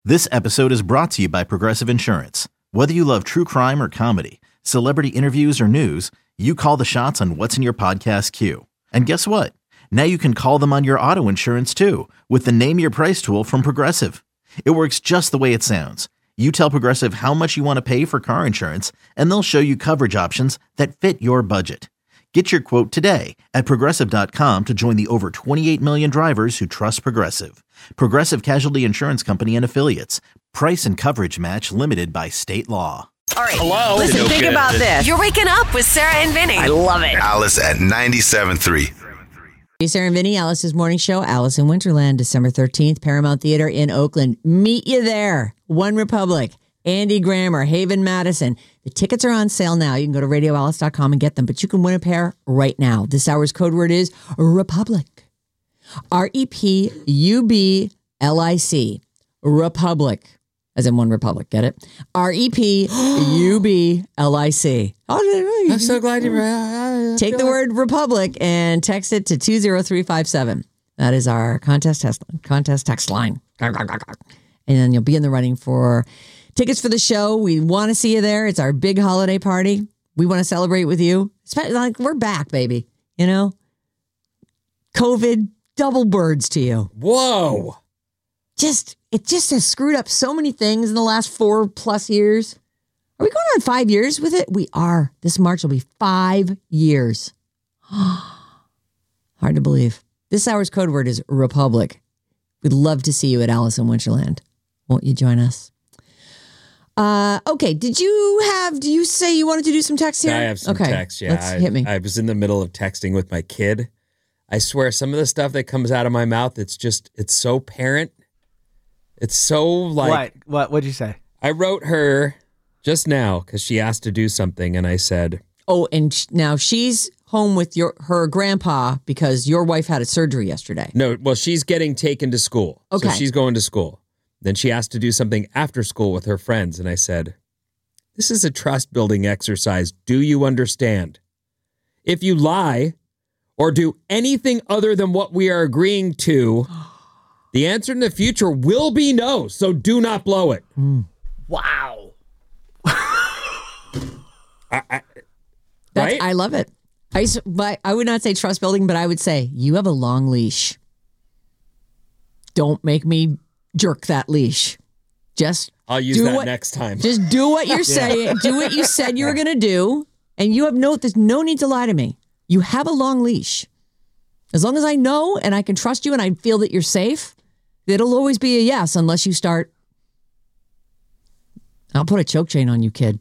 This episode is brought to you by Progressive Insurance. Whether you love true crime or comedy, celebrity interviews or news, you call the shots on what's in your podcast queue. And guess what? Now you can call them on your auto insurance too with the Name Your Price tool from Progressive. It works just the way it sounds. You tell Progressive how much you want to pay for car insurance, and they'll show you coverage options that fit your budget. Get your quote today at Progressive.com to join the over 28 million drivers who trust Progressive. Progressive Casualty Insurance Company and Affiliates. Price and coverage match limited by state law. All right. Hello? Listen, think about this. You're waking up with Sarah and Vinny. I love it. Alice at 97.3. Hey, Sarah and Vinny, Alice's morning show, Alice in Winterland, December 13th, Paramount Theater in Oakland. Meet you there. One Republic, Andy Grammer, Haven Madison. The tickets are on sale now. You can go to radioalice.com and get them, but you can win a pair right now. This hour's code word is Republic. REPUBLIC. Republic. As in One Republic. Get it? REPUBLIC. I'm so glad you Take the word Republic and text it to 20357. That is our contest text line. And then you'll be in the running for tickets for the show. We want to see you there. It's our big holiday party. We want to celebrate with you. Like, we're back, baby. You know? COVID, double birds to you. Whoa. It just has screwed up so many things in the last 4+ years. Are we going on 5 years with it? We are. This March will be 5 years. Hard to believe. This hour's code word is Republic. We'd love to see you at Alice in Winterland. Won't you join us? Okay. Do you say you wanted to do some text here? I have some text, yeah. Hit me. I was in the middle of texting with my kid. I swear some of the stuff that comes out of my mouth, it's so parent. It's so like... What'd you say? I wrote her just now because she asked to do something, and I said... Oh, and now she's home with her grandpa because your wife had a surgery yesterday. No, well, she's getting taken to school. Okay. So she's going to school. Then she asked to do something after school with her friends, and I said, this is a trust-building exercise. Do you understand? If you lie or do anything other than what we are agreeing to... The answer in the future will be no, so do not blow it. Wow. Right? I love it. But I would not say trust building, but I would say you have a long leash. Don't make me jerk that leash. I'll use that next time. Just do what you're saying. Do what you said you were going to do. And there's no need to lie to me. You have a long leash. As long as I know and I can trust you and I feel that you're safe, it'll always be a yes unless you start. I'll put a choke chain on you, kid.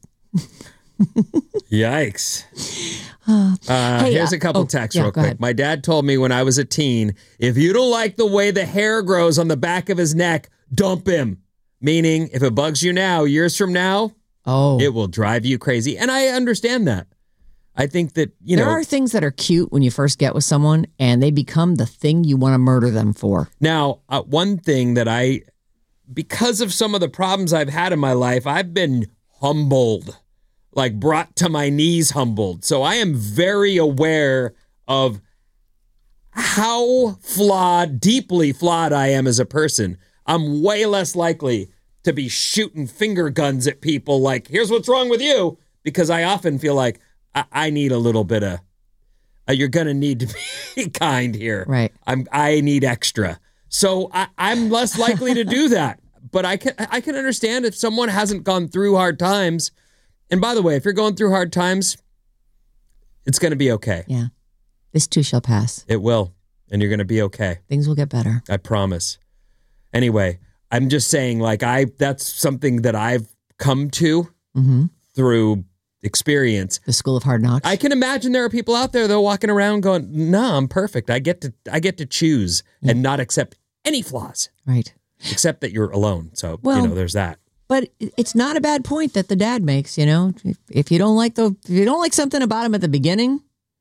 Yikes. Here's a couple texts real quick. Ahead. My dad told me when I was a teen, if you don't like the way the hair grows on the back of his neck, dump him. Meaning, if it bugs you now, years from now, it will drive you crazy. And I understand that. I think that, there are things that are cute when you first get with someone and they become the thing you want to murder them for. Now, one thing that because of some of the problems I've had in my life, I've been humbled, like brought to my knees humbled. So I am very aware of how deeply flawed I am as a person. I'm way less likely to be shooting finger guns at people like, here's what's wrong with you, because I often feel like, I need a little bit of, you're going to need to be kind here. Right. I need extra. So I'm less likely to do that. But I can understand if someone hasn't gone through hard times. And by the way, if you're going through hard times, it's going to be okay. Yeah. This too shall pass. It will. And you're going to be okay. Things will get better. I promise. Anyway, I'm just saying, that's something that I've come to through experience. The school of hard knocks. I can imagine there are people out there though walking around going, "No, I'm perfect. I get to choose and not accept any flaws." Right. Except that you're alone. So, there's that. But it's not a bad point that the dad makes, If you don't like something about him at the beginning,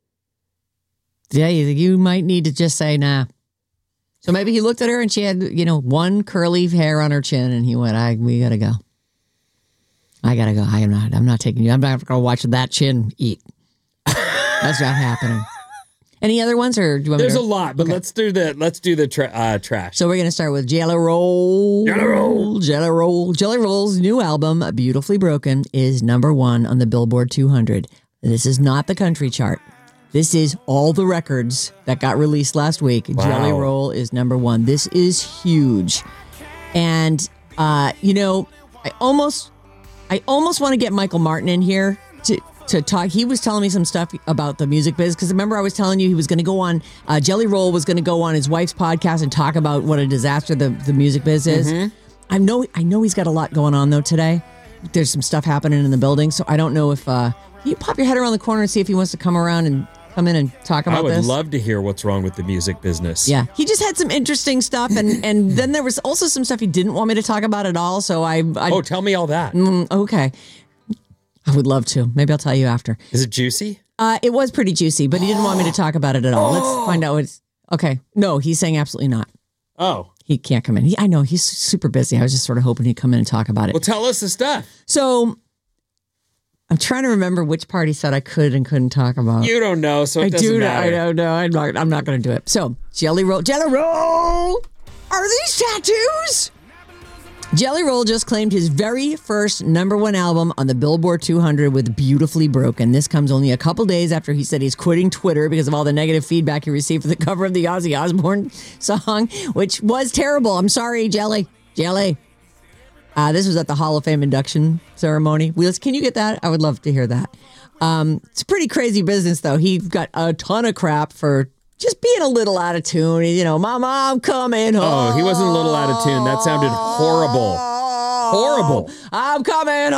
you might need to just say nah. So maybe he looked at her and she had, one curly hair on her chin and he went, we got to go. I got to go. I'm not taking you. I'm not going to watch that chin eat. That's not happening. Any other ones, or do you want There's me a to? lot, but let's do the trash. So we're going to start with Jelly Roll. Jelly Roll's new album, Beautifully Broken, is number 1 on the Billboard 200. This is not the country chart. This is all the records that got released last week. Wow. Jelly Roll is number 1. This is huge. And, I almost want to get Michael Martin in here to talk. He was telling me some stuff about the music biz, because remember I was telling you he was going to go on, Jelly Roll was going to go on his wife's podcast and talk about what a disaster the music biz is. Mm-hmm. I know he's got a lot going on though today. There's some stuff happening in the building, so I don't know if you pop your head around the corner and see if he wants to come in and talk about this. I would love to hear what's wrong with the music business. Yeah, he just had some interesting stuff, and then there was also some stuff he didn't want me to talk about at all. So tell me all that. Okay. I would love to. Maybe I'll tell you after. Is it juicy? It was pretty juicy, but he didn't want me to talk about it at all. Let's find out what's... Okay. No, he's saying absolutely not. Oh. He can't come in. I know, he's super busy. I was just sort of hoping he'd come in and talk about it. Well, tell us the stuff. So, I'm trying to remember which part he said I could and couldn't talk about. You don't know, so it doesn't matter. I don't know. I'm not going to do it. So, Jelly Roll. Are these tattoos? Jelly Roll just claimed his very first number 1 album on the Billboard 200 with Beautifully Broken. This comes only a couple days after he said he's quitting Twitter because of all the negative feedback he received for the cover of the Ozzy Osbourne song, which was terrible. I'm sorry, Jelly. This was at the Hall of Fame induction ceremony. Can you get that? I would love to hear that. It's a pretty crazy business, though. He got a ton of crap for just being a little out of tune. Mama, I'm coming home. Oh, he wasn't a little out of tune. That sounded horrible. Horrible. I'm coming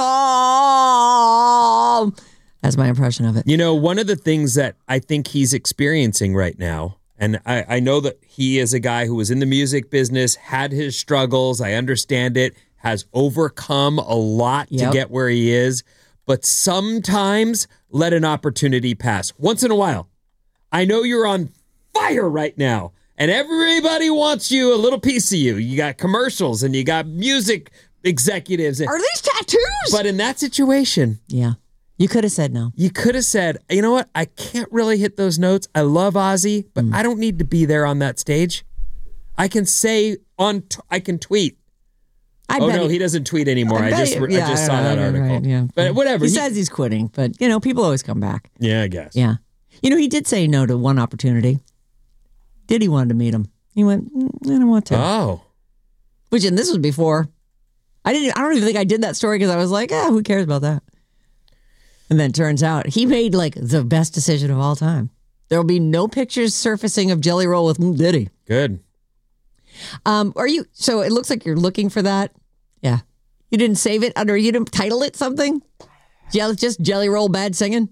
home. That's my impression of it. One of the things that I think he's experiencing right now, and I know that he is a guy who was in the music business, had his struggles, I understand it, has overcome a lot to get where he is, but sometimes let an opportunity pass. Once in a while. I know you're on fire right now, and everybody wants you, a little piece of you. You got commercials, and you got music executives. Are these tattoos? But in that situation... Yeah. You could have said no. You could have said, you know what? I can't really hit those notes. I love Ozzy, but I don't need to be there on that stage. I can say I can tweet. He doesn't tweet anymore. I just saw that article. Right, yeah. But whatever. He says he's quitting, but people always come back. Yeah, I guess. Yeah. He did say no to one opportunity. Diddy wanted to meet him. He went, I don't want to. Oh. And this was before. I don't even think I did that story because I was like, who cares about that? And then it turns out he made the best decision of all time. There will be no pictures surfacing of Jelly Roll with Diddy. Good. So it looks like you're looking for that. Yeah. You didn't save it you didn't title it something? Just Jelly Roll bad singing?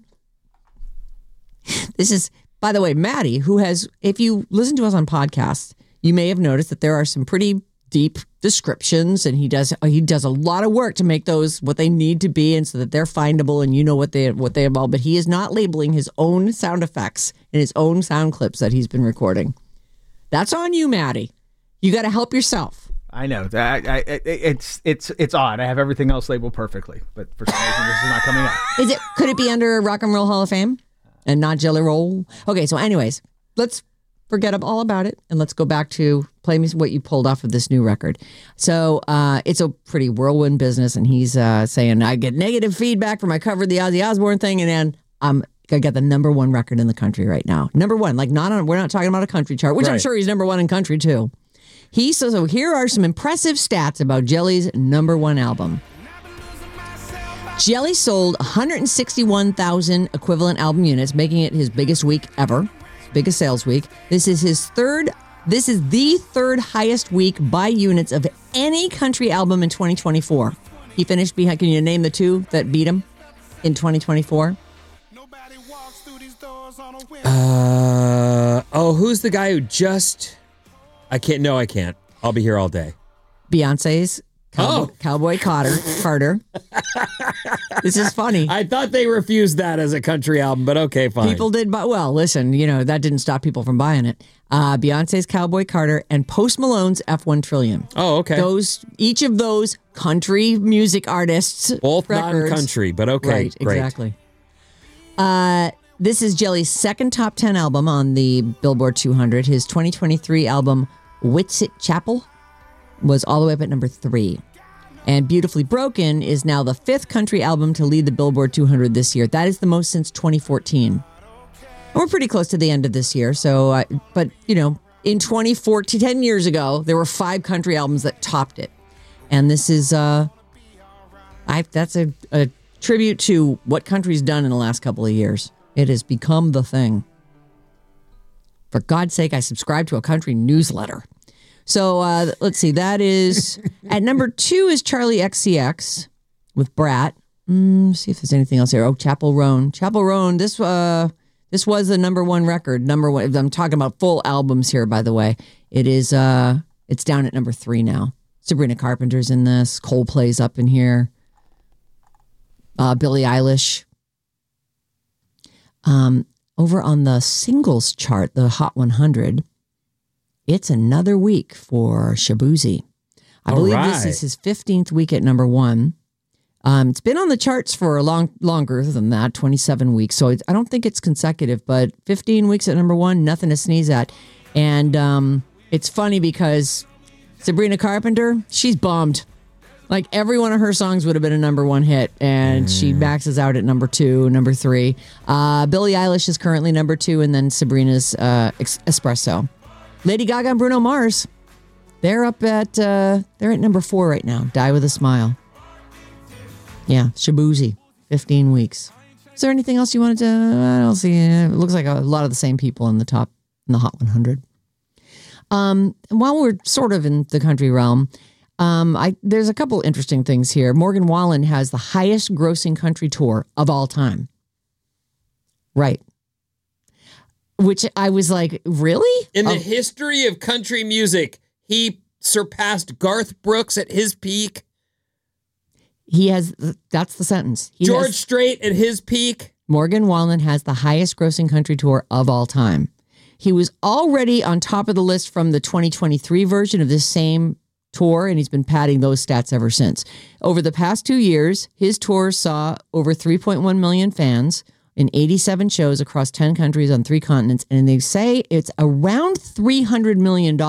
This is, by the way, Maddie, who has, if you listen to us on podcasts, you may have noticed that there are some pretty deep descriptions, and he does a lot of work to make those what they need to be, and so that they're findable and what they involve. But he is not labeling his own sound effects and his own sound clips that he's been recording. That's on you, Maddie. You got to help yourself. I know that it's odd. I have everything else labeled perfectly, but for some reason this is not coming up. Could it be under Rock and Roll Hall of Fame and not Jelly Roll? Okay, so anyways, let's forget all about it and let's go back to play me what you pulled off of this new record. So it's a pretty whirlwind business, and he's saying I get negative feedback from my cover of the Ozzy Osbourne thing, and then I got the number 1 record in the country right now. Number 1, we're not talking about a country chart, which right. I'm sure he's number 1 in country too. So here are some impressive stats about Jelly's number 1 album. Jelly sold 161,000 equivalent album units, making it his biggest week ever, biggest sales week. This is the third highest week by units of any country album in 2024. He finished behind. Can you name the 2 that beat him in 2024? Who's the guy who just... I can't. I'll be here all day. Beyonce's Cowboy Carter. This is funny. I thought they refused that as a country album, but okay, fine. People did, but listen, that didn't stop people from buying it. Beyonce's Cowboy Carter and Post Malone's F1 Trillion. Oh, okay. Each of those country music artists. Both records, non-country, but okay. Right, great. Exactly. This is Jelly's second top 10 album on the Billboard 200. His 2023 album, Whitsitt Chapel, was all the way up at number 3. And Beautifully Broken is now the 5th country album to lead the Billboard 200 this year. That is the most since 2014. And we're pretty close to the end of this year. So, but, you know, in 2014, 10 years ago, there were 5 country albums that topped it. And this is, that's a tribute to what country's done in the last couple of years. It has become the thing. For God's sake, I subscribe to a country newsletter. So let's see. That is at number 2 is Charlie XCX with Brat. See if there's anything else here. Oh, Chapel Roan. Chapel Roan. This was the number 1 record. Number 1. I'm talking about full albums here, by the way. It is. It's down at number 3 now. Sabrina Carpenter's in this. Coldplay's up in here. Billie Eilish. Over on the singles chart, the Hot 100, it's another week for Shaboozey. I believe this is his 15th week at number 1. It's been on the charts for longer than that, 27 weeks. So I don't think it's consecutive, but 15 weeks at number 1, nothing to sneeze at. And it's funny because Sabrina Carpenter, she's bummed. Like every one of her songs would have been a number 1 hit, and she maxes out at number 2, number 3. Billie Eilish is currently number 2, and then Sabrina's Espresso. Lady Gaga and Bruno Mars, they're up at they're at number 4 right now. Die with a Smile. Yeah, Shaboozey, 15 weeks. Is there anything else you wanted to? I don't see. It looks like a lot of the same people in the top in the Hot 100. And while we're sort of in the country realm. There's a couple interesting things here. Morgan Wallen has the highest grossing country tour of all time. Right. Which I was like, really? In the history of country music, he surpassed Garth Brooks at his peak. That's the sentence. George Strait at his peak. Morgan Wallen has the highest grossing country tour of all time. He was already on top of the list from the 2023 version of this same tour, and he's been padding those stats ever since. Over the past 2 years, his tour saw over 3.1 million fans in 87 shows across 10 countries on 3 continents, and they say it's around $300 million.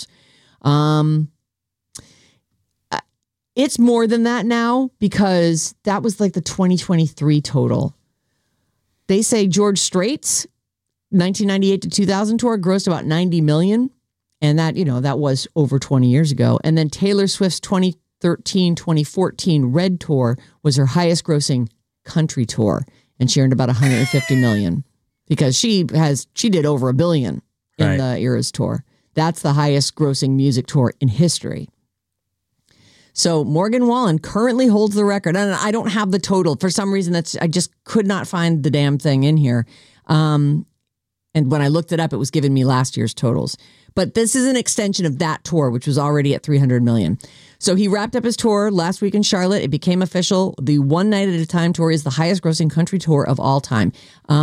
It's more than that now because that was like the 2023 total. They say George Strait's 1998 to 2000 tour grossed about 90 million. And that, that was over 20 years ago. And then Taylor Swift's 2013-2014 Red Tour was her highest grossing country tour. And she earned about 150 million because she did over $1 billion in the Eras Tour. That's the highest grossing music tour in history. So Morgan Wallen currently holds the record. And I don't have the total. For some reason, I just could not find the damn thing in here. And when I looked it up, it was giving me last year's totals. But this is an extension of that tour, which was already at 300 million. So he wrapped up his tour last week in Charlotte. It became official. The One Night at a Time tour is the highest grossing country tour of all time.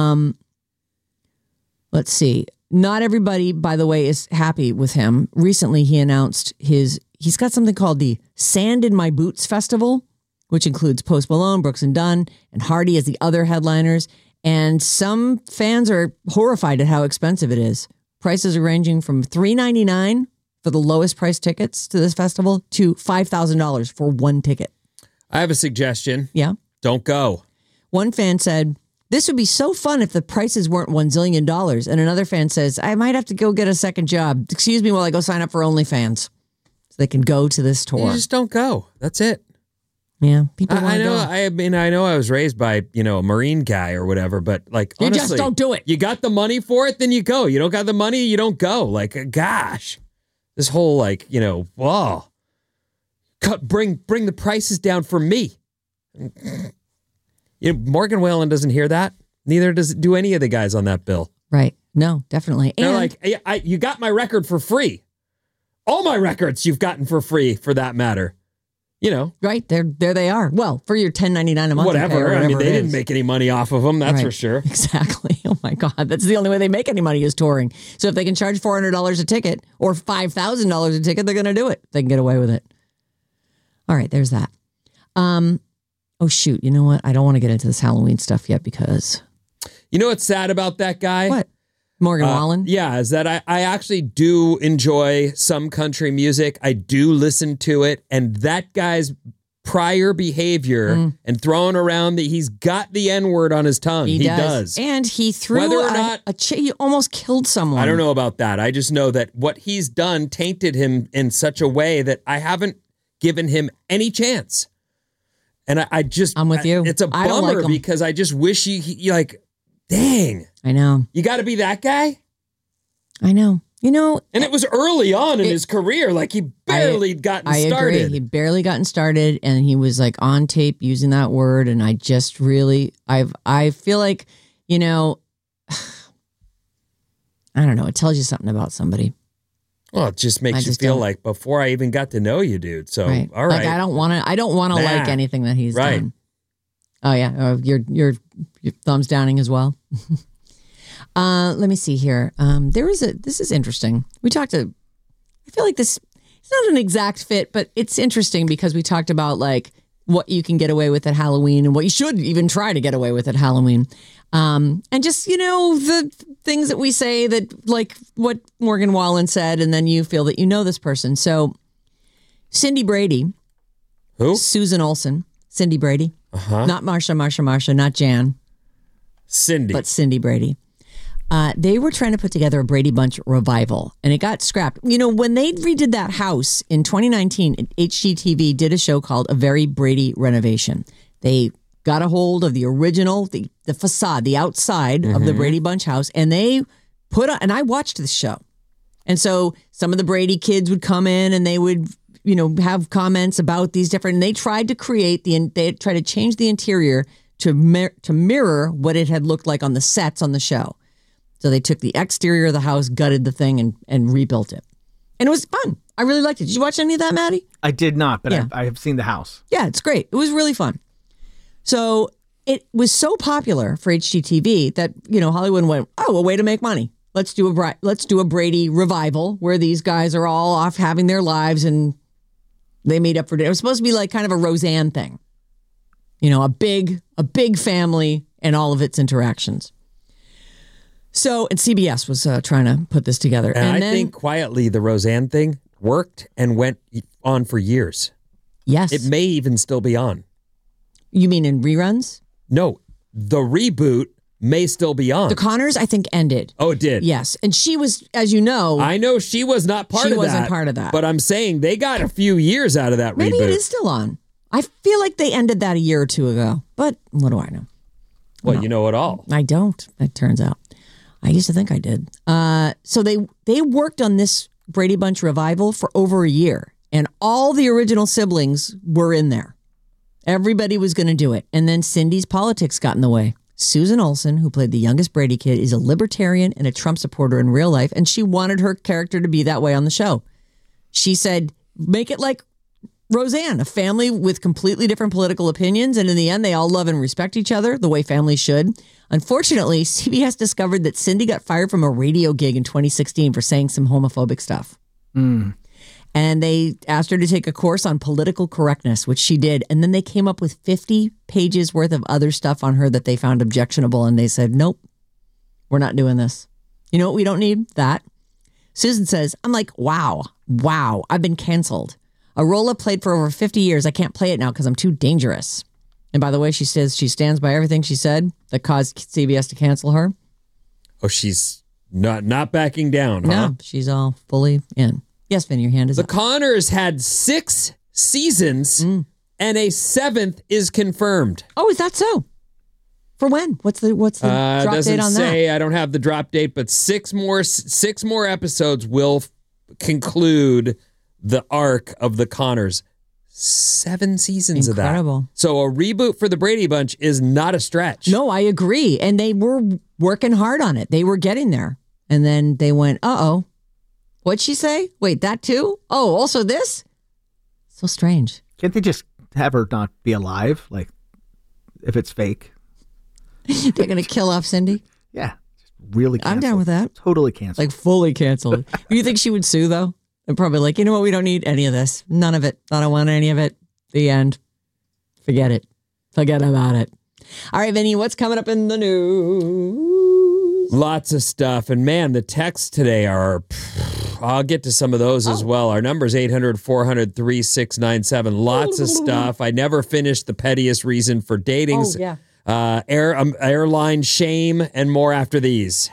Let's see. Not everybody, by the way, is happy with him. Recently, he announced he's got something called the Sand in My Boots Festival, which includes Post Malone, Brooks and Dunn, and Hardy as the other headliners. And some fans are horrified at how expensive it is. Prices are ranging from $3.99 for the lowest price tickets to this festival to $5,000 for one ticket. I have a suggestion. Yeah? Don't go. One fan said, this would be so fun if the prices weren't $1 zillion. And another fan says, I might have to go get a second job. Excuse me while I go sign up for OnlyFans. So they can go to this tour. You just don't go. That's it. Yeah, people want I to know. go. I mean, I know I was raised by a Marine guy or whatever, but honestly, you just don't do it. You got the money for it, then you go. You don't got the money, you don't go. Gosh, this whole whoa, bring the prices down for me. Morgan Wallen doesn't hear that. Neither do any of the guys on that bill. Right? No, definitely. They're and like, you got my record for free. All my records you've gotten for free, for that matter. Right, there they are. Well, for your $10.99 a month. Whatever. I mean, they didn't make any money off of them, that's for sure. Exactly. Oh my God. That's the only way they make any money is touring. So if they can charge $400 a ticket or $5,000 a ticket, they're going to do it. They can get away with it. All right, there's that. Oh shoot, you know what? I don't want to get into this Halloween stuff yet because You know what's sad about that guy? What? Morgan Wallen? Yeah, is that I actually do enjoy some country music. I do listen to it. And that guy's prior behavior and throwing around that he's got the N-word on his tongue. He does. And he threw Whether or not, he almost killed someone. I don't know about that. I just know that what he's done tainted him in such a way that I haven't given him any chance. And I'm with you. I It's a don't bummer like him. because I just wish he like, dang. I know. You got to be that guy? I know. You know, and it was early on in his career. Like he barely gotten started. Agree. He barely gotten started, and he was like on tape using that word. And I just really, I feel like, you know, I don't know. It tells you something about somebody. Well, it just makes you feel like before I even got to know you, dude. So, all right. Like I don't want to like anything that he's done. Oh yeah. You're thumbs downing as well. Let me see here. This is interesting. I feel like this, it's not an exact fit, but it's interesting because we talked about like what you can get away with at Halloween and what you should even try to get away with at Halloween. And just, you know, the things that we say that like what Morgan Wallen said, and then you feel that you know this person. So Cindy Brady. Who? Susan Olsen. Cindy Brady. Not Marsha, not Jan. Cindy. But Cindy Brady. They were trying to put together a Brady Bunch revival, and it got scrapped. You know, when they redid that house in 2019, HGTV did a show called A Very Brady Renovation. They got a hold of the original, the facade, the outside of the Brady Bunch house, and they put on, and I watched this show. And so some of the Brady kids would come in and they would, you know, have comments about these different, and they tried to change the interior to mirror what it had looked like on the sets on the show. So they took the exterior of the house, gutted the thing, and rebuilt it. And it was fun. I really liked it. Did you watch any of that, Maddie? I did not, but Yeah. I have seen the house. Yeah, it's great. It was really fun. So it was so popular for HGTV that, you know, Hollywood went, oh, a way to make money. Let's do a Brady revival where these guys are all off having their lives and they meet up for dinner. It was supposed to be like kind of a Roseanne thing. You know, a big family and all of its interactions. So, and CBS was trying to put this together. And I think quietly the Roseanne thing worked and went on for years. Yes. It may even still be on. You mean in reruns? No, the reboot may still be on. The Connors, I think, ended. Oh, it did? Yes. And she was, as you know. I know she was not part of that. She wasn't part of that. But I'm saying they got a few years out of that Maybe reboot. it is still on. I feel like they ended that a year or two ago. But what do I know? Well, you know it all. I don't, it turns out. I used to think I did. So they worked on this Brady Bunch revival for over a year. And all the original siblings were in there. Everybody was going to do it. And then Cindy's politics got in the way. Susan Olsen, who played the youngest Brady kid, is a libertarian and a Trump supporter in real life. And she wanted her character to be that way on the show. She said, make it like Roseanne, a family with completely different political opinions. And in the end, they all love and respect each other the way families should. Unfortunately, CBS discovered that Cindy got fired from a radio gig in 2016 for saying some homophobic stuff. And they asked her to take a course on political correctness, which she did. And then they came up with 50 pages worth of other stuff on her that they found objectionable. And they said, nope, we're not doing this. You know what we don't need? That. Susan says, I'm like, wow, I've been canceled. A role I played for over 50 years. I can't play it now because I'm too dangerous. And by the way, she says she stands by everything she said that caused CBS to cancel her. Oh, she's not backing down, huh? No, she's all fully in. Yes, Vin, your hand is The up. Connors had 6 seasons and a 7th is confirmed. Oh, is that so? For when? What's the drop date on say, that? I don't have the drop date, but 6 more episodes will conclude the arc of the Connors. 7 seasons Incredible. of that. So a reboot for the Brady Bunch is not a stretch. No, I agree. And they were working hard on it. They were getting there. And then they went, uh-oh. What'd she say? Wait, that too? Oh, also this? So strange. Can't they just have her not be alive? Like, if it's fake? They're going to kill off Cindy? Yeah. Just really canceled. I'm down with that. Totally canceled. Like fully canceled. You think she would sue though? And probably like, you know what? We don't need any of this. None of it. I don't want any of it. The end. Forget it. Forget about it. All right, Vinny, what's coming up in the news? Lots of stuff. And man, the texts today are, I'll get to some of those as well. Our number is 800-400-3697. Lots of stuff. I never finished the pettiest reason for dating. Oh, yeah. Airline shame and more after these.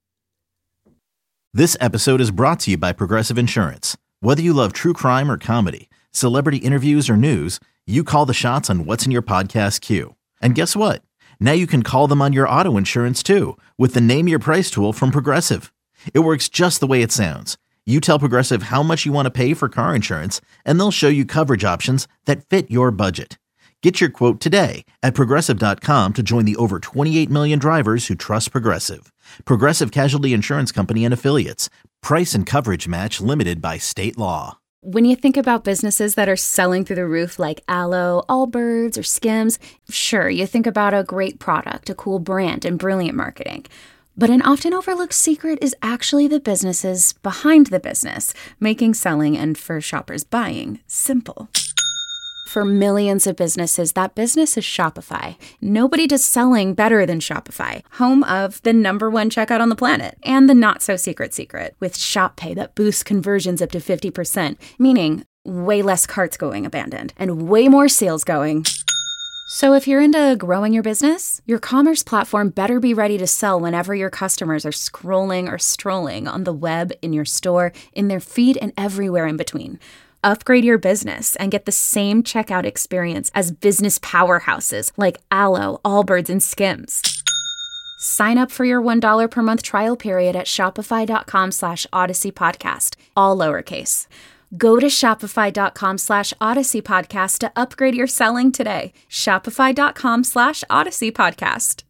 This episode is brought to you by Progressive Insurance. Whether you love true crime or comedy, celebrity interviews or news, you call the shots on what's in your podcast queue. And guess what? Now you can call them on your auto insurance too with the Name Your Price tool from Progressive. It works just the way it sounds. You tell Progressive how much you want to pay for car insurance, and they'll show you coverage options that fit your budget. Get your quote today at Progressive.com to join the over 28 million drivers who trust Progressive. Progressive Casualty Insurance Company and Affiliates. Price and coverage match limited by state law. When you think about businesses that are selling through the roof like Aloe, Allbirds, or Skims, sure, you think about a great product, a cool brand, and brilliant marketing. But an often overlooked secret is actually the businesses behind the business, making selling and for shoppers buying simple. For millions of businesses, that business is Shopify. Nobody does selling better than Shopify, home of the #1 checkout on the planet, and the not-so-secret secret, with Shop Pay that boosts conversions up to 50%, meaning way less carts going abandoned, and way more sales going. So if you're into growing your business, your commerce platform better be ready to sell whenever your customers are scrolling or strolling on the web, in your store, in their feed, and everywhere in between. Upgrade your business and get the same checkout experience as business powerhouses like Aloe, Allbirds, and Skims. Sign up for your $1 per month trial period at shopify.com/Odyssey Podcast, all lowercase. Go to shopify.com/Odyssey Podcast to upgrade your selling today. Shopify.com/Odyssey Podcast.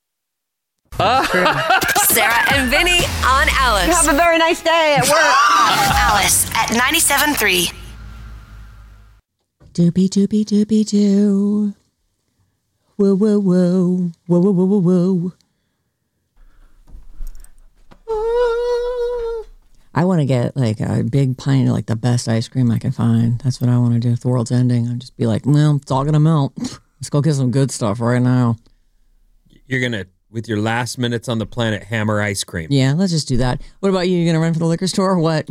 Sarah and Vinny on Alice. Have a very nice day at work. Alice at 97.3. Doopy doopy doopy doo. Whoa whoa whoa whoa whoa whoa whoa whoa. I want to get like a big pint of like the best ice cream I can find. That's what I want to do. If the world's ending, I'll just be like, well, it's all gonna melt. Let's go get some good stuff right now. You're going to, with your last minutes on the planet, hammer ice cream. Yeah, let's just do that. What about you? You gonna run for the liquor store or what?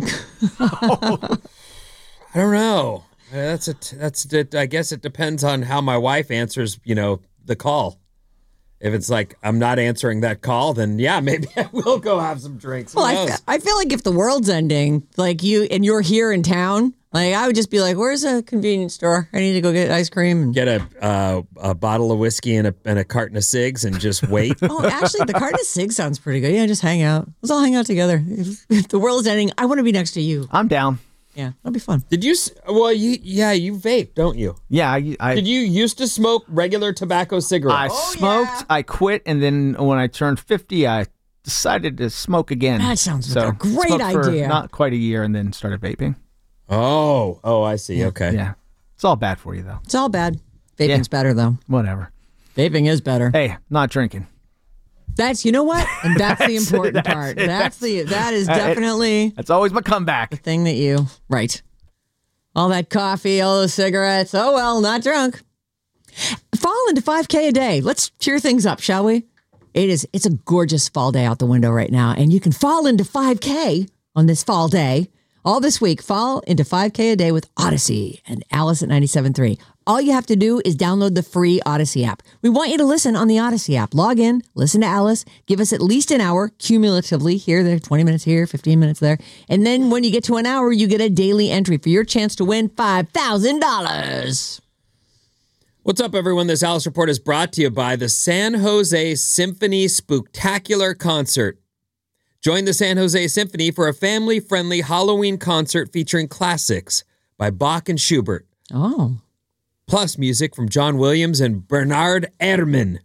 I don't know. That's I guess it depends on how my wife answers, the call. If it's like, I'm not answering that call, then yeah, maybe I will go have some drinks. Well, I feel like if the world's ending, like you're here in town, like I would just be like, where's a convenience store? I need to go get ice cream. And get a bottle of whiskey and a carton of cigs and just wait. Oh, actually, the carton of cigs sounds pretty good. Yeah, just hang out. Let's all hang out together. If the world's ending, I want to be next to you. I'm down. Yeah, that'll be fun. Did you? Well, you vape, don't you? Yeah, I Did you used to smoke regular tobacco cigarettes? I smoked, I quit, and then when I turned 50, I decided to smoke again. That sounds like a great smoked for idea. not quite a year, and then started vaping. Oh, I see. Yeah. Okay. Yeah. It's all bad for you, though. It's all bad. Vaping's better, though. Whatever. Vaping is better. Hey, not drinking. You know what? And that's the important part. That is definitely That's always my comeback. the thing that right. All that coffee, all those cigarettes. Oh, well, not drunk. Fall into 5K a day. Let's cheer things up, shall we? It's a gorgeous fall day out the window right now, and you can fall into 5K on this fall day. All this week, fall into 5K a day with Odyssey and Alice at 97.3. All you have to do is download the free Odyssey app. We want you to listen on the Odyssey app. Log in, listen to Alice, give us at least an hour cumulatively here, there, 20 minutes here, 15 minutes there. And then when you get to an hour, you get a daily entry for your chance to win $5,000. What's up, everyone? This Alice Report is brought to you by the San Jose Symphony Spooktacular Concert. Join the San Jose Symphony for a family-friendly Halloween concert featuring classics by Bach and Schubert. Oh. Plus music from John Williams and Bernard Herrmann.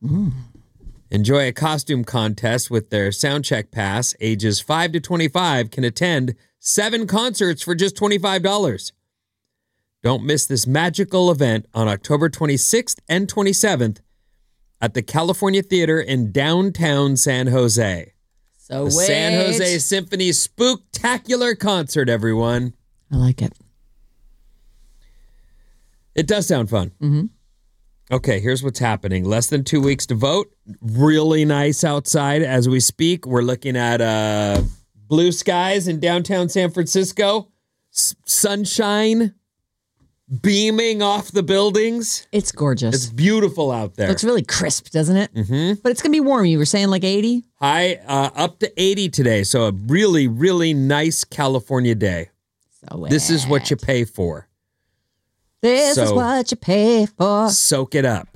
Enjoy a costume contest with their soundcheck pass. Ages 5 to 25 can attend 7 concerts for just $25. Don't miss this magical event on October 26th and 27th at the California Theater in downtown San Jose. So the San Jose Symphony Spooktacular Concert, everyone. I like it. It does sound fun. Mm-hmm. Okay, here's what's happening. Less than 2 weeks to vote. Really nice outside as we speak. We're looking at blue skies in downtown San Francisco. Sunshine beaming off the buildings. It's gorgeous. It's beautiful out there. Looks really crisp, doesn't it? Mm-hmm. But it's going to be warm. You were saying like 80? High up to 80 today. So a really, really nice California day. So This is what you pay for. This is what you pay for. Soak it up.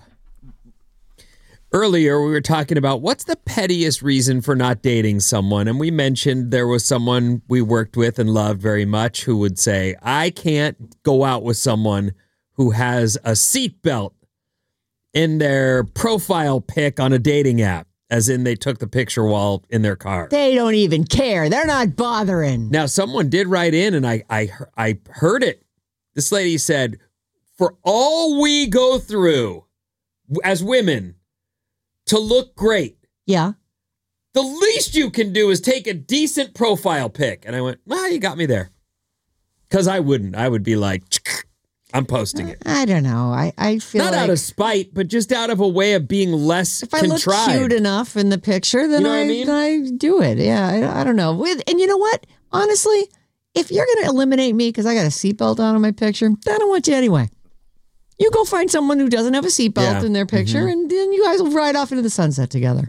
Earlier, we were talking about what's the pettiest reason for not dating someone. And we mentioned there was someone we worked with and loved very much who would say, I can't go out with someone who has a seatbelt in their profile pic on a dating app, as in they took the picture while in their car. They don't even care. They're not bothering. Now, someone did write in, and I heard it. This lady said, for all we go through as women to look great, Yeah. the least you can do is take a decent profile pic. And I went, well, you got me there. Because I wouldn't. I would be like, I'm posting it. I don't know. I feel Not like out of spite, but just out of a way of being less if I look contrived. cute enough in the picture, then You know what I mean? I do it. Yeah, I don't know. And you know what? Honestly, if you're going to eliminate me because I got a seatbelt on in my picture, I don't want you anyway. You go find someone who doesn't have a seatbelt in their picture, and then you guys will ride off into the sunset together.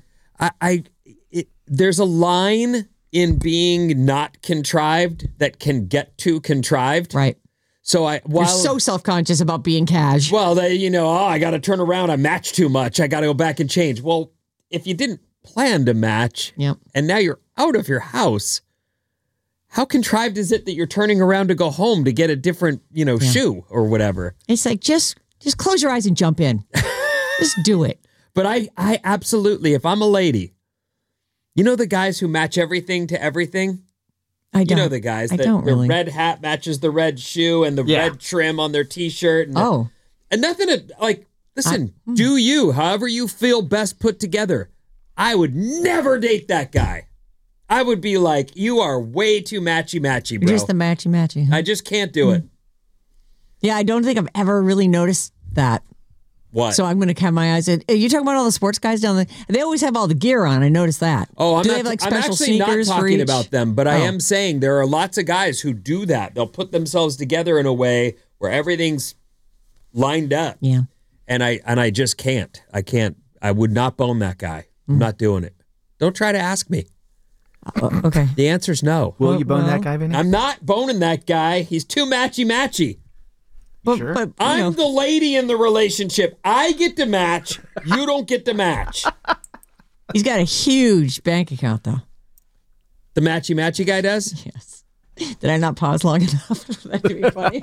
There's a line in being not contrived that can get too contrived. Right. So You're so self-conscious about being cash. Well, I got to turn around. I matched too much. I got to go back and change. Well, if you didn't plan to match, Yep. and now you're out of your house, how contrived is it that you're turning around to go home to get a different, shoe or whatever? It's like, just close your eyes and jump in. Just do it. But I absolutely, if I'm a lady, you know the guys who match everything to everything? I don't. You know the guys that the red hat matches the red shoe and the red trim on their t-shirt. And and nothing to, listen, do you, however you feel best put together. I would never date that guy. I would be like, you are way too matchy-matchy, bro. You're just the matchy-matchy. Huh? I just can't do it. Yeah, I don't think I've ever really noticed that. What? So I'm going to have my eyes. Are you talking about all the sports guys down there? They always have all the gear on. I noticed that. Oh, Do they have, like, I'm special actually not sneakers for talking each? about them, but I am saying there are lots of guys who do that. They'll put themselves together in a way where everything's lined up. Yeah. And I just can't. I can't. I would not bone that guy. I'm not doing it. Don't try to ask me. Okay. The answer's no. Will you bone that guy, Vinny? I'm not boning that guy. He's too matchy-matchy. But I'm the lady in the relationship. I get to match. You don't get to match. he's got a huge bank account, though. The matchy-matchy guy does? Yes. Did I not pause long enough? That could be funny.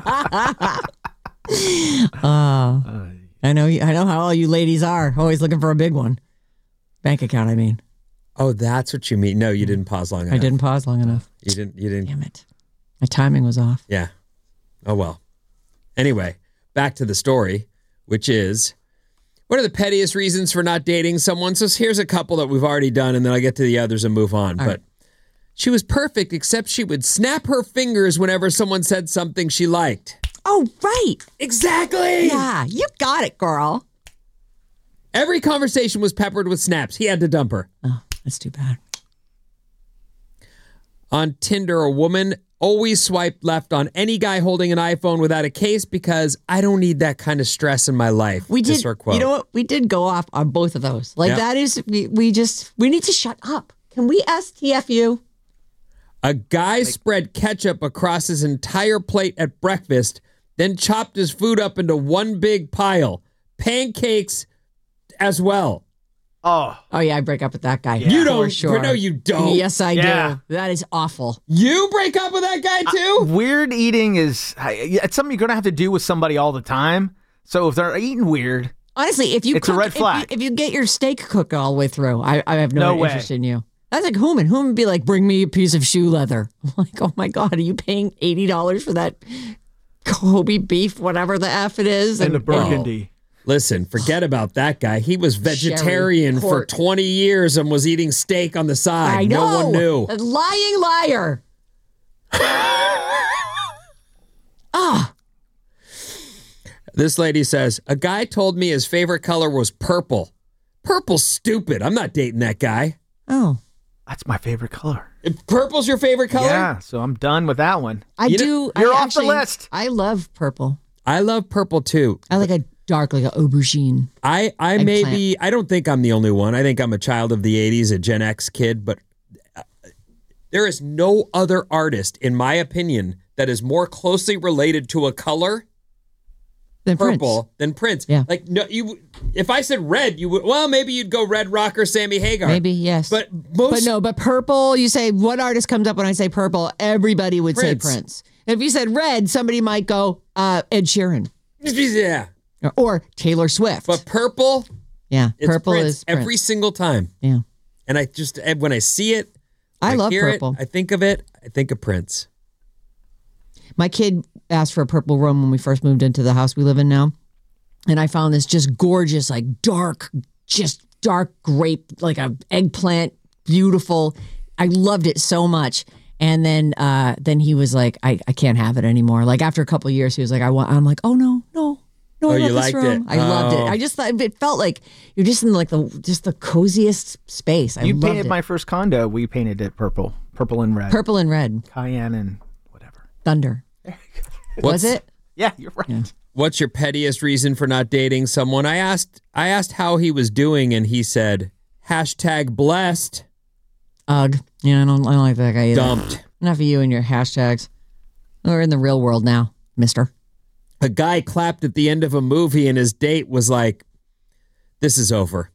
I know how all you ladies are. Always looking for a big one. Bank account, I mean. Oh, that's what you mean. No, you didn't pause long enough. I didn't pause long enough. You didn't. Damn it. My timing was off. Yeah. Oh, well. Anyway, back to the story, which is, what are the pettiest reasons for not dating someone? So here's a couple that we've already done, and then I'll get to the others and move on. But she was perfect, except she would snap her fingers whenever someone said something she liked. Oh, right. Exactly. Yeah, you got it, girl. Every conversation was peppered with snaps. He had to dump her. Oh, that's too bad. On Tinder, a woman always swiped left on any guy holding an iPhone without a case because I don't need that kind of stress in my life. We did. Is her quote. You know what? We did go off on both of those. Like that is we need to shut up. Can we STFU? A guy spread ketchup across his entire plate at breakfast, then chopped his food up into one big pile. Pancakes as well. Oh yeah, I break up with that guy. You don't. For sure. No, you don't. Yes, I Yeah. do. That is awful. You break up with that guy too? weird eating it's something you're gonna have to do with somebody all the time. So if they're eating weird, Honestly, if you It's a red flag. if you get your steak cooked all the way through, I have no No interest way. in you. That's like Hooman. Hooman would be like, bring me a piece of shoe leather. I'm like, oh my God, are you paying $80 for that Kobe beef, whatever the F it is? and the burgundy. Listen, forget about that guy. He was vegetarian Sherry for Court. 20 years and was eating steak on the side. I know. No one knew. A lying liar. This lady says, a guy told me his favorite color was purple. Purple's stupid. I'm not dating that guy. Oh. That's my favorite color. If purple's your favorite color? Yeah, so I'm done with that one. You're off the list. I love purple. I love purple too. I like a dark, like an aubergine. I may be, I don't think I'm the only one. I think I'm a child of the 80s, a Gen X kid, but there is no other artist, in my opinion, that is more closely related to a color Than purple than Prince. Yeah. Like, no, if I said red, you would, well, maybe you'd go Red Rock or Sammy Hagar. Maybe, yes. But But purple, you say, what artist comes up when I say purple? Everybody would Prince. say Prince. If you said red, somebody might go Ed Sheeran. Yeah. Or Taylor Swift. But purple, yeah, it's purple Prince is Prince. every single time. Yeah. And I just, when I see it, I love hear purple. I think of it, I think of Prince. My kid asked for a purple room when we first moved into the house we live in now. And I found this just gorgeous, like dark grape, like a eggplant, beautiful. I loved it so much. And then he was like, I can't have it anymore. Like after a couple of years, he was like, I'm like, oh no. Oh, I you love this liked room. it? I loved it. Oh. I just thought it felt like you're just in like the coziest space. I You loved painted it. my first condo. We painted it purple and red. Purple and red. Cayenne and whatever. Thunder. Was it? Yeah, you're right. Yeah. What's your pettiest reason for not dating someone? I asked how he was doing, and he said, #blessed. Ugh. Yeah, I don't like that guy either. Dumped. Enough of you and your hashtags. We're in the real world now, mister. A guy clapped at the end of a movie, and his date was like, this is over.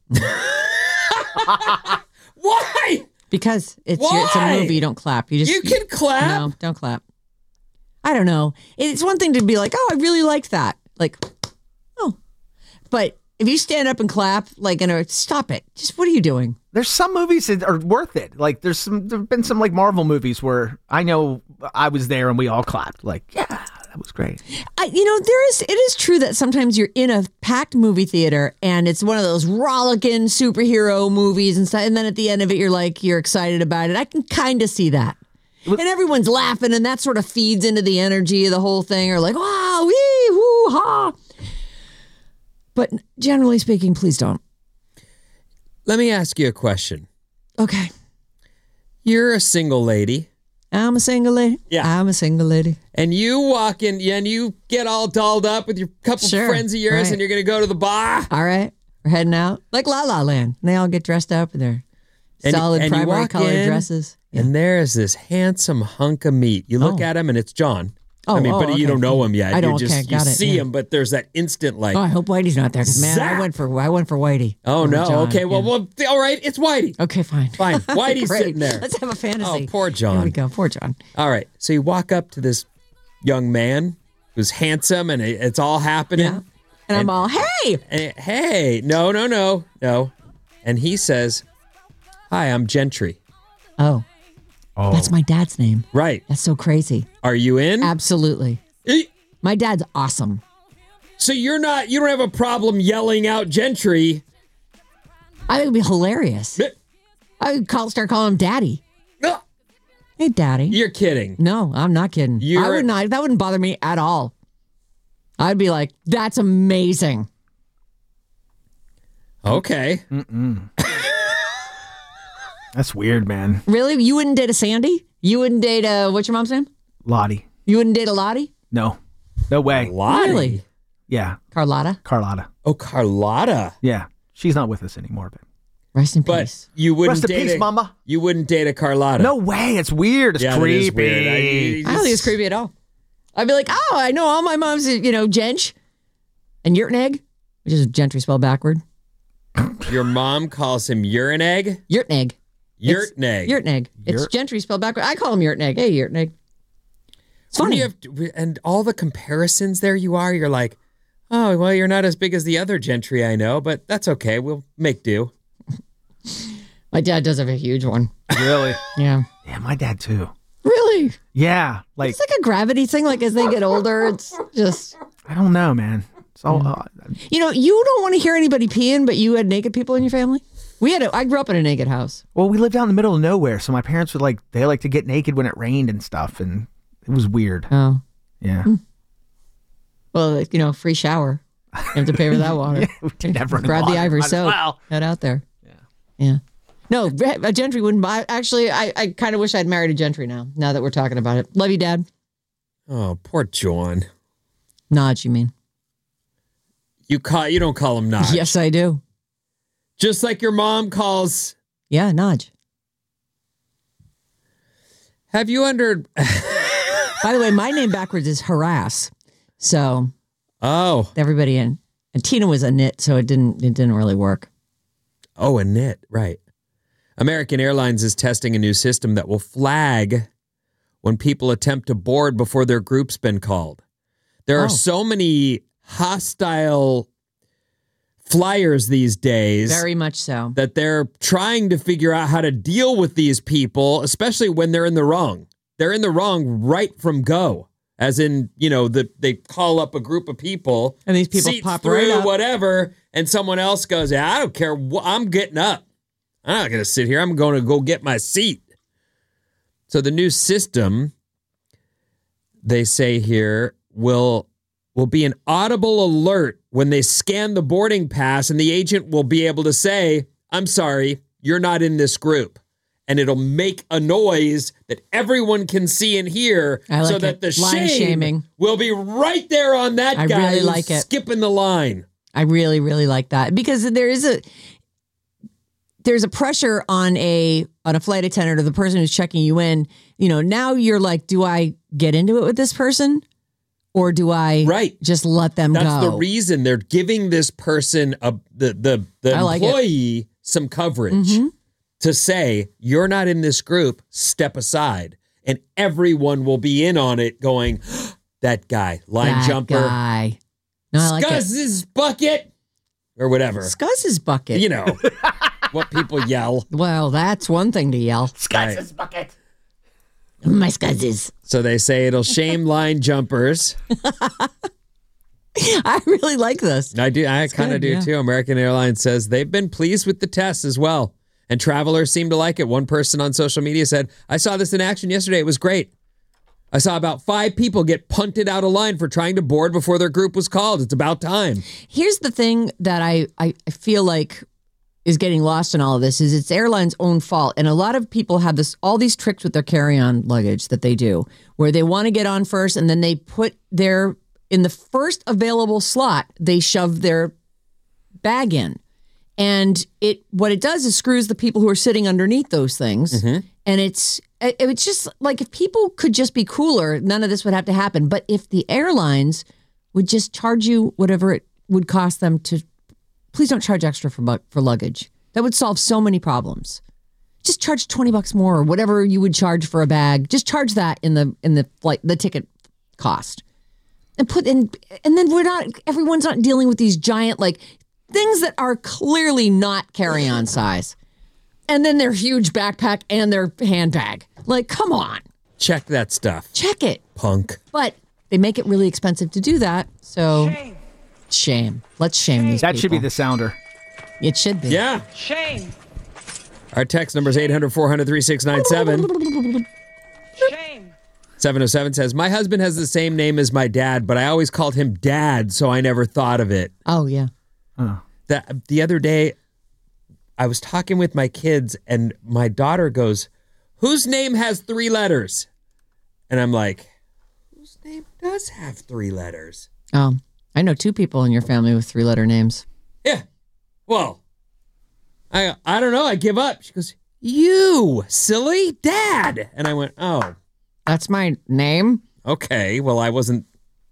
Why? Because it's a Why? movie. You don't clap. You can clap. No, don't clap. I don't know. It's one thing to be like, oh, I really liked that. Like, oh. But if you stand up and clap, like, stop it. Just what are you doing? There's some movies that are worth it. Like there've been some like Marvel movies where I know I was there and we all clapped. Like, yeah, that was great. It is true that sometimes you're in a packed movie theater and it's one of those rollicking superhero movies and stuff. And then at the end of it, you're excited about it. I can kind of see that. And everyone's laughing and that sort of feeds into the energy of the whole thing, or like, wow, wee, hoo, ha. But generally speaking, please don't. Let me ask you a question. Okay. You're a single lady. I'm a single lady. Yeah. I'm a single lady. And you walk in and you get all dolled up with your couple Sure, friends of yours, right. and you're going to go to the bar. All right. We're heading out. Like La La Land. And they all get dressed up in their solid you primary walk colored in, dresses. Yeah. And there's this handsome hunk of meat. You look at him and it's John. Oh, but okay. you don't know him yet. I don't. You Okay, got it, see yeah. him, but there's that instant like, Oh, I hope Whitey's not there. 'Cause, man, Zap! I went for Whitey. oh no, John, okay, well, yeah. all right, it's Whitey. Okay, fine. Fine, Whitey's Great. sitting there. Let's have a fantasy. Oh, poor John. Here we go. Poor John. All right, so you walk up to this young man who's handsome, and it's all happening. Yeah. And I'm all, hey. Hey, no. And he says, hi, I'm Gentry. Oh, that's my dad's name. Right. That's so crazy. Are you in? Absolutely. My dad's awesome. So you don't have a problem yelling out Gentry. I think it'd be hilarious. I would start calling him Daddy. Ah, Hey, Daddy. You're kidding. No, I'm not kidding. I would not. That wouldn't bother me at all. I'd be like, that's amazing. Okay. That's weird, man. Really? You wouldn't date a Sandy? You wouldn't date what's your mom's name? Lottie. You wouldn't date a Lottie? No way. Lottie? Really? Yeah, Carlotta? Carlotta. Oh, Carlotta. Yeah, she's not with us anymore. But Rest in But peace. you wouldn't Rest in date peace, Mama. You wouldn't date a Carlotta. no way. It's weird. It's Yeah, that is creepy. weird. I don't think it's creepy at all. I'd be like, oh, I know all my mom's, Gench and Yurtnegg, which is Gentry spelled backward. Your mom calls him Urinegg? Yurtnegg. Yurtnegg. Yurtnegg. It's Yurt- Gentry spelled backward. I call him Yurtnegg. Hey, Yurtnegg. It's funny. And all the comparisons there you are, you're like, oh, well, you're not as big as the other Gentry I know, but that's okay. We'll make do. My dad does have a huge one. Really? Yeah. Yeah, my dad too. Really? Yeah, like It's like a gravity thing. Like as they get older, it's just, I don't know, man. It's all. you don't want to hear anybody peeing, but you had naked people in your family? I grew up in a naked house. Well, we lived out in the middle of nowhere, so my parents would they like to get naked when it rained and stuff, and it was weird. Oh. Yeah. Well, free shower. You have to pay for that water. Yeah, we didn't have running Grab the water. Ivory Might as soap. well. Head out there. Yeah. No, a Gentry wouldn't buy. Actually, I kind of wish I'd married a Gentry now that we're talking about it. Love you, Dad. Oh, poor John. Nodge, you mean? You don't call him Nodge. Yes, I do. Just like your mom calls. Yeah, Nodge. Have you By the way, my name backwards is Harass. So everybody in. And Tina was a knit, so it didn't really work. Oh, a knit, right. American Airlines is testing a new system that will flag when people attempt to board before their group's been called. There are so many hostile flyers these days. Very much so. That they're trying to figure out how to deal with these people, especially when they're in the wrong. They're in the wrong right from go. As in, they call up a group of people. And these people seats pop through, right up. whatever, and someone else goes, I don't care. I'm getting up. I'm not going to sit here. I'm going to go get my seat. So the new system, they say here, will be an audible alert when they scan the boarding pass, and the agent will be able to say, I'm sorry, you're not in this group. And it'll make a noise that everyone can see and hear, so that the shaming will be right there on that guy really who's like it. skipping the line. I really, really like that because there's a pressure on a flight attendant or the person who's checking you in. Now you're like, do I get into it with this person? Or do I just let them go? That's the reason they're giving this person the employee some coverage to say, you're not in this group, step aside. And everyone will be in on it going, that guy, line jumper. Guy. No, I like it. Scuzz's bucket. Or whatever. Scuzz's bucket. What people yell. Well, that's one thing to yell. Scuzz's bucket. My Scuzz's. So they say it'll shame line jumpers. I really like this. I do. I kind of do too. American Airlines says they've been pleased with the tests as well. And travelers seem to like it. One person on social media said, I saw this in action yesterday. It was great. I saw about 5 people get punted out of line for trying to board before their group was called. It's about time. Here's the thing that I feel like is getting lost in all of this is it's airline's own fault. And a lot of people have all these tricks with their carry-on luggage that they do where they want to get on first and then they put in the first available slot, they shove their bag in. And what it does is screws the people who are sitting underneath those things. Mm-hmm. And it's just like if people could just be cooler, none of this would have to happen. But if the airlines would just charge you whatever it would cost them to, please don't charge extra for luggage. That would solve so many problems. Just charge $20 more or whatever you would charge for a bag. Just charge that in the flight, the ticket cost. And then everyone's not dealing with these giant things that are clearly not carry-on size. And then their huge backpack and their handbag. Come on. Check that stuff. Check it. Punk. But they make it really expensive to do that. So shame. Let's shame these people. That should be the sounder. It should be. Yeah. Shame. Our text number is 800-400-3697. Shame. 707 says, my husband has the same name as my dad, but I always called him Dad, so I never thought of it. Oh, yeah. The other day, I was talking with my kids, and my daughter goes, whose name has 3 letters? And I'm like, whose name does have 3 letters? Oh, I know 2 people in your family with 3-letter names. Yeah. Well, I don't know. I give up. She goes, you, silly Dad. And I went, oh. That's my name? Okay. Well, I wasn't.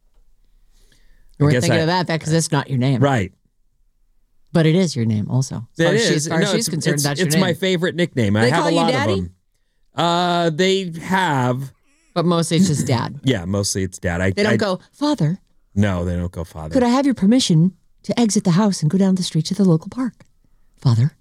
You weren't thinking of that because it's not your name. Right. But it is your name also. As far as she's concerned, that's your name. It's my favorite nickname. I have a lot of them. They have. But mostly it's just Dad. Yeah, mostly it's Dad. They don't go, Father. No, they don't go, Father. Could I have your permission to exit the house and go down the street to the local park? Father.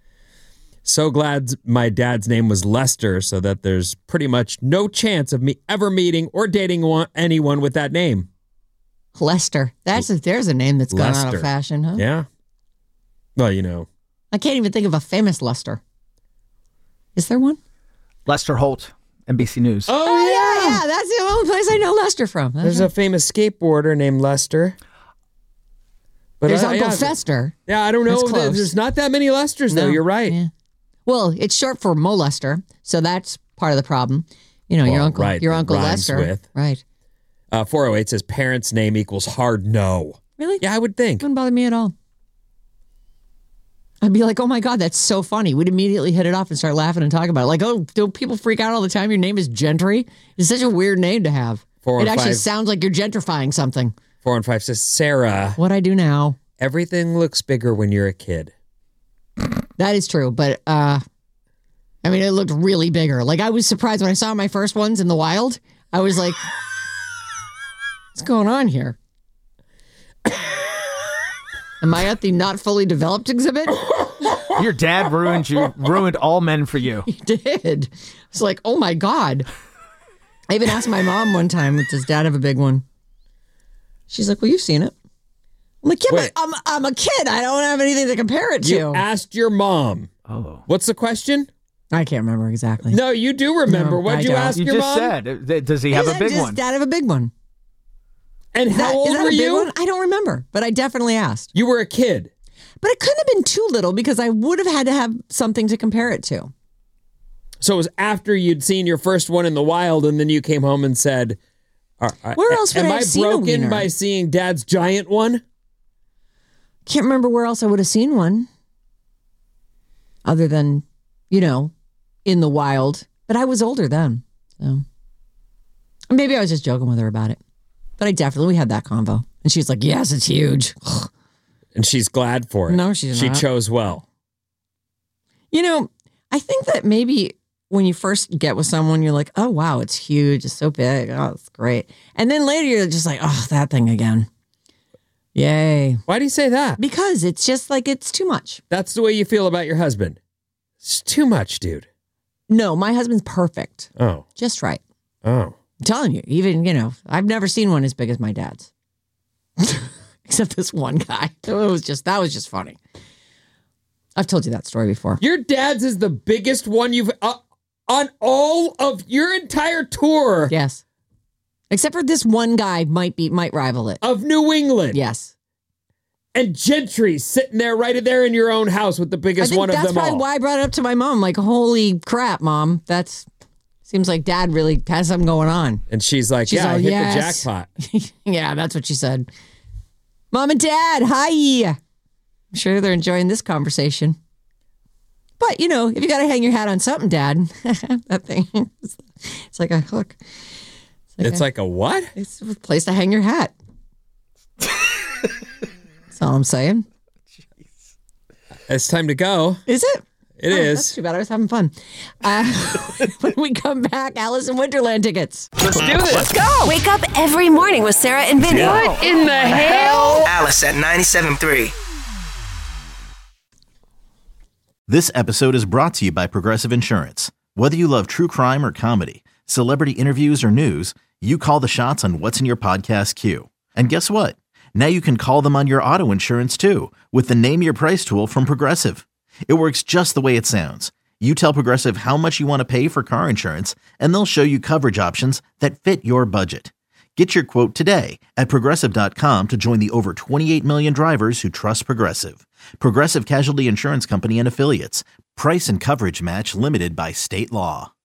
So glad my dad's name was Lester so that there's pretty much no chance of me ever meeting or dating anyone with that name. Lester. There's a name that's gone out of fashion, huh? Yeah. Well, I can't even think of a famous Lester. Is there one? Lester Holt, NBC News. Oh, Yeah, that's the only place I know Lester from. There's a famous skateboarder named Lester. But There's Uncle Fester. Yeah, I don't know. That's close. There's not that many Lesters, though. No. You're right. Yeah. Well, it's short for molester, so that's part of the problem. You know, Well, your uncle rhymes Lester. with. Right. 408 says parents' name equals hard no. Really? Yeah, I would think. Wouldn't bother me at all. I'd be like, oh my God, that's so funny. We'd immediately hit it off and start laughing and talking about it. Like, oh, don't people freak out all the time? Your name is Gentry? It's such a weird name to have. 415. It actually sounds like you're gentrifying something. 415 says, Sarah, What'd I do now? everything looks bigger when you're a kid. That is true, but I mean, it looked really bigger. Like, I was surprised when I saw my first ones in the wild. I was like, what's going on here? Am I at the not fully developed exhibit? Your dad ruined all men for you. He did. It's like, oh my God. I even asked my mom one time, does dad have a big one? She's like, well, you've seen it. I'm like, yeah, Wait. but I'm a kid. I don't have anything to compare it to. You asked your mom. Oh. What's the question? I can't remember exactly. No, you do remember. No, What'd I you don't. ask You your just mom? said, does he have a big Does one? dad have a big one? And how Is old that were a big you? one? I don't remember, but I definitely asked. You were a kid. But it couldn't have been too little because I would have had to have something to compare it to. So it was after you'd seen your first one in the wild, and then you came home and said, Where else would am I I have seen a broken wiener? by seeing Dad's giant one? Can't remember where else I would have seen one other than, in the wild. But I was older then. So maybe I was just joking with her about it. But we had that convo. And she's like, yes, it's huge. And she's glad for it. No, she's She not. chose well. I think that maybe when you first get with someone, you're like, oh, wow, it's huge. It's so big. Oh, it's great. And then later you're just like, oh, that thing again. Yay. Why do you say that? Because it's just like, it's too much. That's the way you feel about your husband. It's too much, dude. No, my husband's perfect. Oh. Just right. Oh. I'm telling you, even, I've never seen one as big as my dad's. Except this one guy. That was just funny. I've told you that story before. Your dad's is the biggest one you've on all of your entire tour Yes. Except for this one guy might rival it. of New England. Yes. And Gentry sitting there right there in your own house with the I biggest think one of that's them probably all. why I brought it up to my mom. Like, holy crap, Mom. Seems like Dad really has something going on. And she's like, She's yeah, I all, hit yes. the jackpot. Yeah, that's what she said. Mom and Dad, hi. I'm sure they're enjoying this conversation. But, if you got to hang your hat on something, Dad, that thing, it's like a hook. It's like a what? It's a place to hang your hat. That's all I'm saying. It's time to go. Is it? It Oh, is. That's too bad. I was having fun. When we come back, Alice in Wonderland tickets. Let's do this. Let's go. Wake up every morning with Sarah and Vinny. What in the hell? Alice at 97.3. This episode is brought to you by Progressive Insurance. Whether you love true crime or comedy, celebrity interviews or news, you call the shots on what's in your podcast queue. And guess what? Now you can call them on your auto insurance too with the Name Your Price tool from Progressive. It works just the way it sounds. You tell Progressive how much you want to pay for car insurance, and they'll show you coverage options that fit your budget. Get your quote today at Progressive.com to join the over 28 million drivers who trust Progressive. Progressive Casualty Insurance Company and Affiliates. Price and coverage match limited by state law.